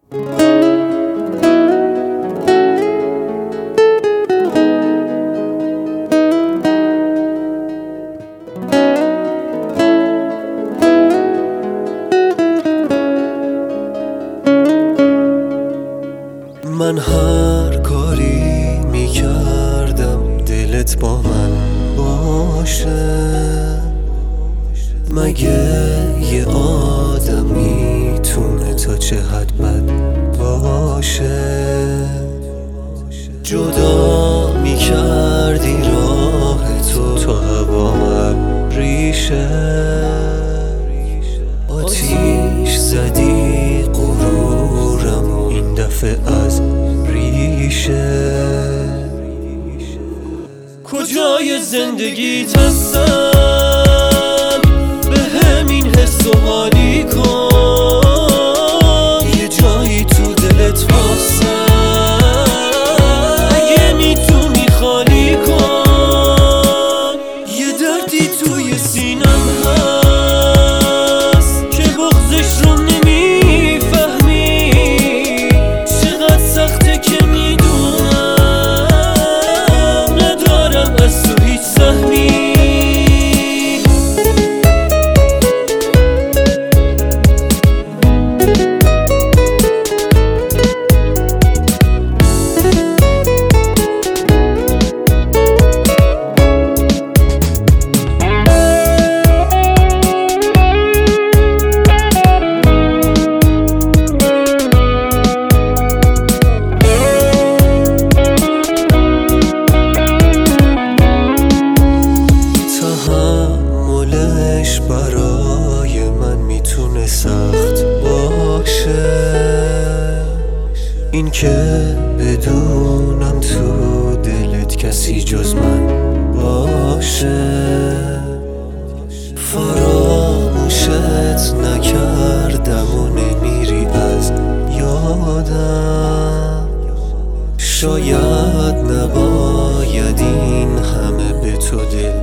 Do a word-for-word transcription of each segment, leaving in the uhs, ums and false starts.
من هر کاری میکردم دلت با من باشه، مگه یه آدم میتونه تا چه حد بد باشه؟ جدا میکردی راه تو تا هوام ریشه، آتیش زدی غرورم و این دفعه از ریشه. کجای زندگیت هستم به همین حس و حالی کن، یه جایی تو دلت واسم اگه میتونی خالی کن. یه دردی توی سینم هست که بغضش رو نمیفهمی، چقدر سخته که میدونم ندارم از تو هیچ سهمی. برای من میتونه سخت باشه، این که بدونم تو دلت کسی جز من باشه. فراموشت نکردم و نمیری از یادم، شاید نباید این همه به تو دل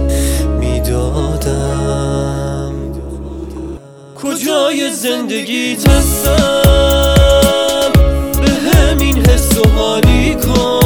میدادم. کجای زندگیت هستم به همین حس و حالی کن،